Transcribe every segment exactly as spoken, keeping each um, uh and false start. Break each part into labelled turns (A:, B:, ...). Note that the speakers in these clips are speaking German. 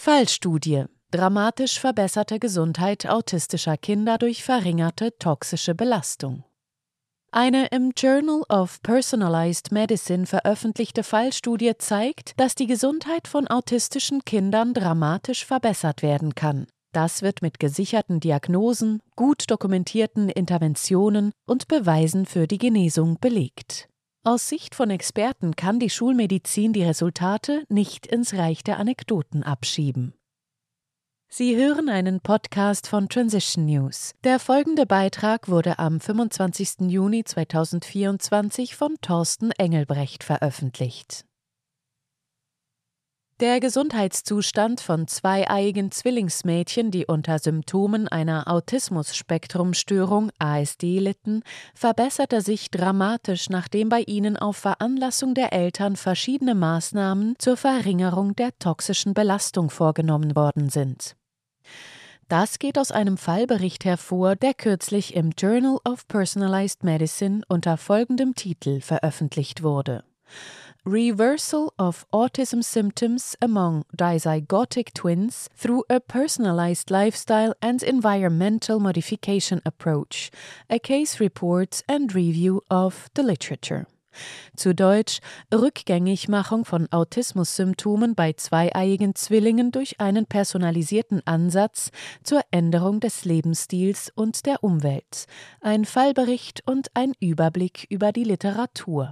A: Fallstudie: Dramatisch verbesserte Gesundheit autistischer Kinder durch verringerte toxische Belastung. Eine im Journal of Personalized Medicine veröffentlichte Fallstudie zeigt, dass die Gesundheit von autistischen Kindern dramatisch verbessert werden kann. Das wird mit gesicherten Diagnosen, gut dokumentierten Interventionen und Beweisen für die Genesung belegt. Aus Sicht von Experten kann die Schulmedizin die Resultate nicht ins Reich der Anekdoten abschieben. Sie hören einen Podcast von Transition News. Der folgende Beitrag wurde am fünfundzwanzigsten Juni zweitausendvierundzwanzig von Thorsten Engelbrecht veröffentlicht. Der Gesundheitszustand von zweieiigen Zwillingsmädchen, die unter Symptomen einer Autismus-Spektrum-Störung A S D litten, verbesserte sich dramatisch, nachdem bei ihnen auf Veranlassung der Eltern verschiedene Maßnahmen zur Verringerung der toxischen Belastung vorgenommen worden sind. Das geht aus einem Fallbericht hervor, der kürzlich im Journal of Personalized Medicine unter folgendem Titel veröffentlicht wurde: Reversal of Autism Symptoms Among Dizygotic Twins Through a Personalized Lifestyle and Environmental Modification Approach, a Case Report and Review of the Literature. Zu Deutsch: Rückgängigmachung von Autismus-Symptomen bei zweieiigen Zwillingen durch einen personalisierten Ansatz zur Änderung des Lebensstils und der Umwelt. Ein Fallbericht und ein Überblick über die Literatur.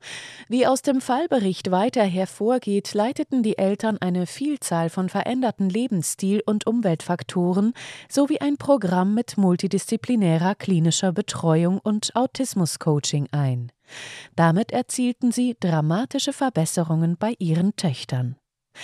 A: Wie aus dem Fallbericht weiter hervorgeht, leiteten die Eltern eine Vielzahl von veränderten Lebensstil- und Umweltfaktoren sowie ein Programm mit multidisziplinärer klinischer Betreuung und Autismus-Coaching ein. Damit erzielten sie dramatische Verbesserungen bei ihren Töchtern.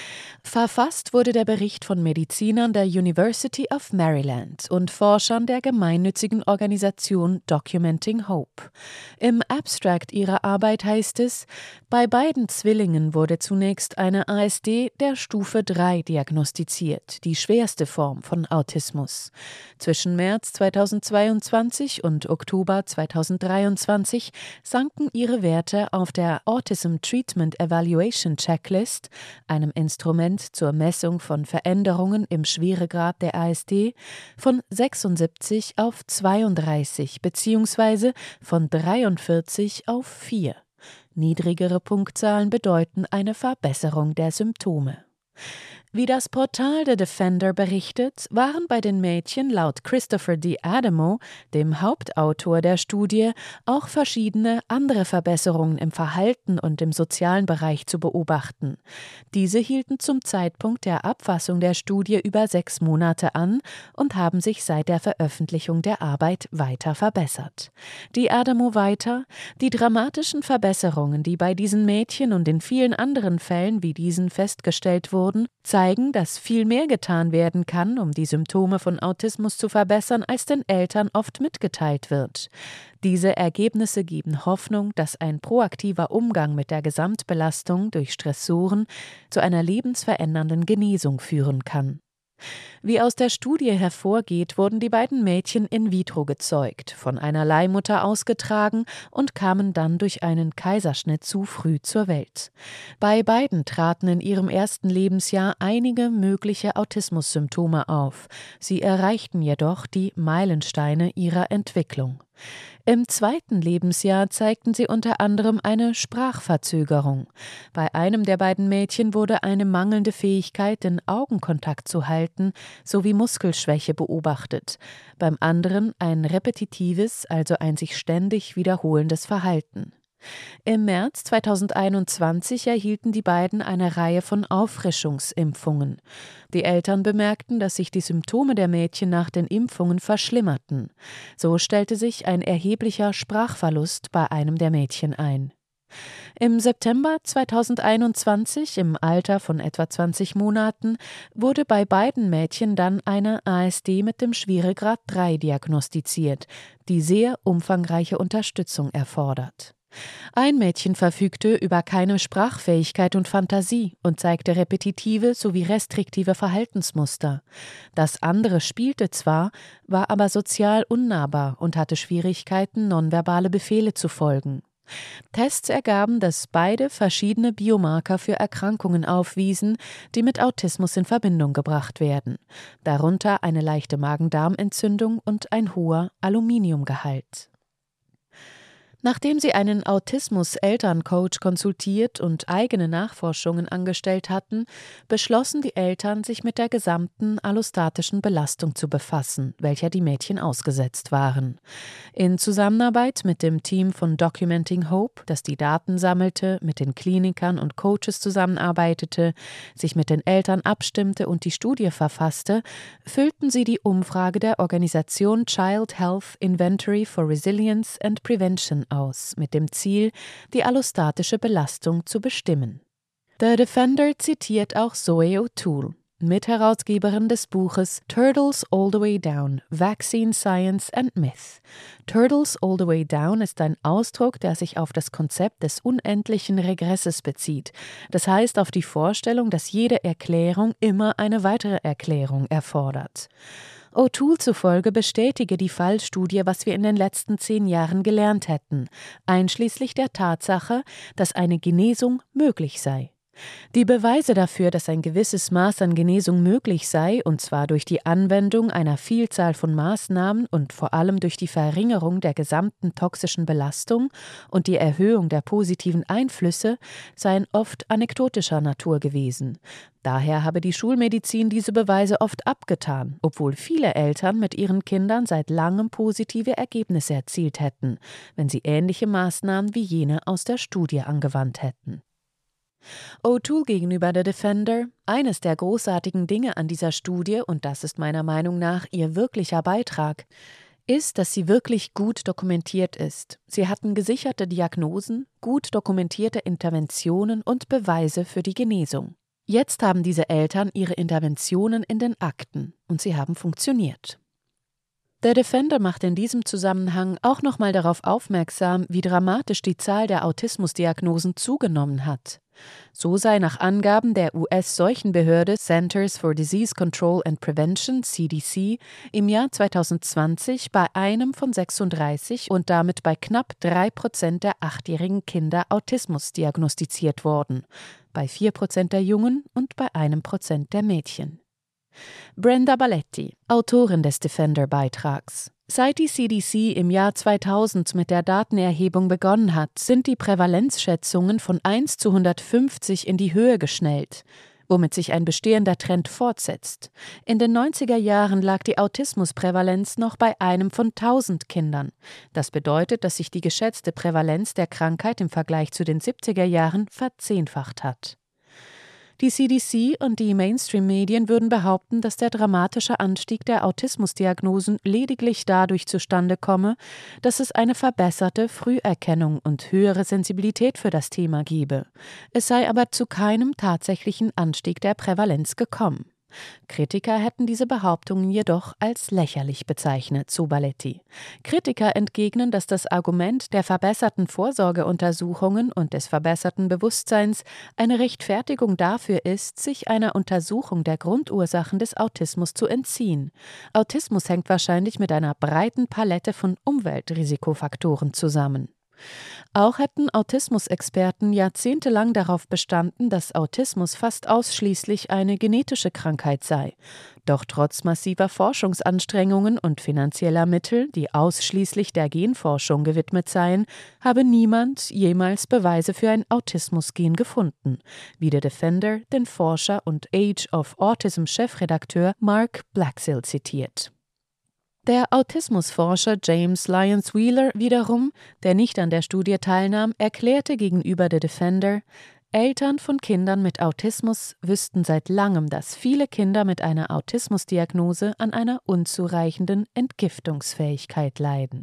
A: Verfasst wurde der Bericht von Medizinern der University of Maryland und Forschern der gemeinnützigen Organisation Documenting Hope. Im Abstract ihrer Arbeit heißt es: Bei beiden Zwillingen wurde zunächst eine A S D der Stufe drei diagnostiziert, die schwerste Form von Autismus. Zwischen März zweitausendzweiundzwanzig und Oktober zweitausenddreiundzwanzig sanken ihre Werte auf der Autism Treatment Evaluation Checklist, einem Instrument zur Messung von Veränderungen im Schweregrad der A S D, von sechsundsiebzig auf zweiunddreißig bzw. von dreiundvierzig auf vier. Niedrigere Punktzahlen bedeuten eine Verbesserung der Symptome. Wie das Portal The Defender berichtet, waren bei den Mädchen laut Christopher D. Adamo, dem Hauptautor der Studie, auch verschiedene andere Verbesserungen im Verhalten und im sozialen Bereich zu beobachten. Diese hielten zum Zeitpunkt der Abfassung der Studie über sechs Monate an und haben sich seit der Veröffentlichung der Arbeit weiter verbessert. Die Adamo weiter: Die dramatischen Verbesserungen, die bei diesen Mädchen und in vielen anderen Fällen wie diesen festgestellt wurden, zeigen, dass viel mehr getan werden kann, um die Symptome von Autismus zu verbessern, als den Eltern oft mitgeteilt wird. Diese Ergebnisse geben Hoffnung, dass ein proaktiver Umgang mit der Gesamtbelastung durch Stressoren zu einer lebensverändernden Genesung führen kann. Wie aus der Studie hervorgeht, wurden die beiden Mädchen in vitro gezeugt, von einer Leihmutter ausgetragen und kamen dann durch einen Kaiserschnitt zu früh zur Welt. Bei beiden traten in ihrem ersten Lebensjahr einige mögliche Autismussymptome auf. Sie erreichten jedoch die Meilensteine ihrer Entwicklung. Im zweiten Lebensjahr zeigten sie unter anderem eine Sprachverzögerung. Bei einem der beiden Mädchen wurde eine mangelnde Fähigkeit, den Augenkontakt zu halten, sowie Muskelschwäche beobachtet. Beim anderen ein repetitives, also ein sich ständig wiederholendes Verhalten. Im März zweitausendeinundzwanzig erhielten die beiden eine Reihe von Auffrischungsimpfungen. Die Eltern bemerkten, dass sich die Symptome der Mädchen nach den Impfungen verschlimmerten. So stellte sich ein erheblicher Sprachverlust bei einem der Mädchen ein. Im September zweitausendeinundzwanzig, im Alter von etwa zwanzig Monaten, wurde bei beiden Mädchen dann eine A S D mit dem Schweregrad drei diagnostiziert, die sehr umfangreiche Unterstützung erfordert. Ein Mädchen verfügte über keine Sprachfähigkeit und Fantasie und zeigte repetitive sowie restriktive Verhaltensmuster. Das andere spielte zwar, war aber sozial unnahbar und hatte Schwierigkeiten, nonverbale Befehle zu folgen. Tests ergaben, dass beide verschiedene Biomarker für Erkrankungen aufwiesen, die mit Autismus in Verbindung gebracht werden, darunter eine leichte Magen-Darm-Entzündung und ein hoher Aluminiumgehalt. Nachdem sie einen Autismus-Elterncoach konsultiert und eigene Nachforschungen angestellt hatten, beschlossen die Eltern, sich mit der gesamten allostatischen Belastung zu befassen, welcher die Mädchen ausgesetzt waren. In Zusammenarbeit mit dem Team von Documenting Hope, das die Daten sammelte, mit den Klinikern und Coaches zusammenarbeitete, sich mit den Eltern abstimmte und die Studie verfasste, füllten sie die Umfrage der Organisation Child Health Inventory for Resilience and Prevention aus, mit dem Ziel, die allostatische Belastung zu bestimmen. The Defender zitiert auch Zoe O'Toole, Mitherausgeberin des Buches Turtles All the Way Down, Vaccine Science and Myth. Turtles All the Way Down ist ein Ausdruck, der sich auf das Konzept des unendlichen Regresses bezieht, das heißt auf die Vorstellung, dass jede Erklärung immer eine weitere Erklärung erfordert. O'Toole zufolge bestätige die Fallstudie, was wir in den letzten zehn Jahren gelernt hätten, einschließlich der Tatsache, dass eine Genesung möglich sei. Die Beweise dafür, dass ein gewisses Maß an Genesung möglich sei, und zwar durch die Anwendung einer Vielzahl von Maßnahmen und vor allem durch die Verringerung der gesamten toxischen Belastung und die Erhöhung der positiven Einflüsse, seien oft anekdotischer Natur gewesen. Daher habe die Schulmedizin diese Beweise oft abgetan, obwohl viele Eltern mit ihren Kindern seit langem positive Ergebnisse erzielt hätten, wenn sie ähnliche Maßnahmen wie jene aus der Studie angewandt hätten. O'Toole gegenüber The Defender: Eines der großartigen Dinge an dieser Studie, und das ist meiner Meinung nach ihr wirklicher Beitrag, ist, dass sie wirklich gut dokumentiert ist. Sie hatten gesicherte Diagnosen, gut dokumentierte Interventionen und Beweise für die Genesung. Jetzt haben diese Eltern ihre Interventionen in den Akten und sie haben funktioniert. The Defender macht in diesem Zusammenhang auch nochmal darauf aufmerksam, wie dramatisch die Zahl der Autismusdiagnosen zugenommen hat. So sei nach Angaben der U S-Seuchenbehörde Centers for Disease Control and Prevention, C D C, im Jahr zweitausendzwanzig bei einem von sechsunddreißig und damit bei knapp drei Prozent der achtjährigen Kinder Autismus diagnostiziert worden, bei vier Prozent der Jungen und bei einem Prozent der Mädchen. Brenda Baletti, Autorin des Defender-Beitrags: Seit die C D C im Jahr zweitausend mit der Datenerhebung begonnen hat, sind die Prävalenzschätzungen von eins zu hundertfünfzig in die Höhe geschnellt, womit sich ein bestehender Trend fortsetzt. In den neunziger Jahren lag die Autismusprävalenz noch bei einem von tausend Kindern. Das bedeutet, dass sich die geschätzte Prävalenz der Krankheit im Vergleich zu den siebziger Jahren verzehnfacht hat. Die C D C und die Mainstream-Medien würden behaupten, dass der dramatische Anstieg der Autismusdiagnosen lediglich dadurch zustande komme, dass es eine verbesserte Früherkennung und höhere Sensibilität für das Thema gebe. Es sei aber zu keinem tatsächlichen Anstieg der Prävalenz gekommen. Kritiker hätten diese Behauptungen jedoch als lächerlich bezeichnet, so Baletti. Kritiker entgegnen, dass das Argument der verbesserten Vorsorgeuntersuchungen und des verbesserten Bewusstseins eine Rechtfertigung dafür ist, sich einer Untersuchung der Grundursachen des Autismus zu entziehen. Autismus hängt wahrscheinlich mit einer breiten Palette von Umweltrisikofaktoren zusammen. Auch hätten Autismusexperten jahrzehntelang darauf bestanden, dass Autismus fast ausschließlich eine genetische Krankheit sei. Doch trotz massiver Forschungsanstrengungen und finanzieller Mittel, die ausschließlich der Genforschung gewidmet seien, habe niemand jemals Beweise für ein Autismusgen gefunden, wie der Defender den Forscher und Age of Autism-Chefredakteur Mark Blaxill zitiert. Der Autismusforscher James Lyons Wheeler wiederum, der nicht an der Studie teilnahm, erklärte gegenüber The Defender: Eltern von Kindern mit Autismus wüssten seit langem, dass viele Kinder mit einer Autismusdiagnose an einer unzureichenden Entgiftungsfähigkeit leiden.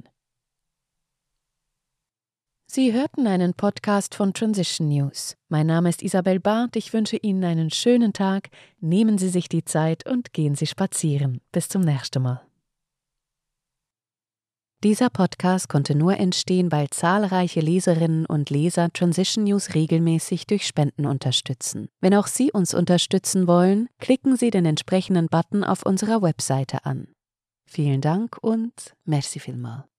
A: Sie hörten einen Podcast von Transition News. Mein Name ist Isabel Barth, ich wünsche Ihnen einen schönen Tag, nehmen Sie sich die Zeit und gehen Sie spazieren. Bis zum nächsten Mal. Dieser Podcast konnte nur entstehen, weil zahlreiche Leserinnen und Leser Transition News regelmäßig durch Spenden unterstützen. Wenn auch Sie uns unterstützen wollen, klicken Sie den entsprechenden Button auf unserer Webseite an. Vielen Dank und merci vielmals.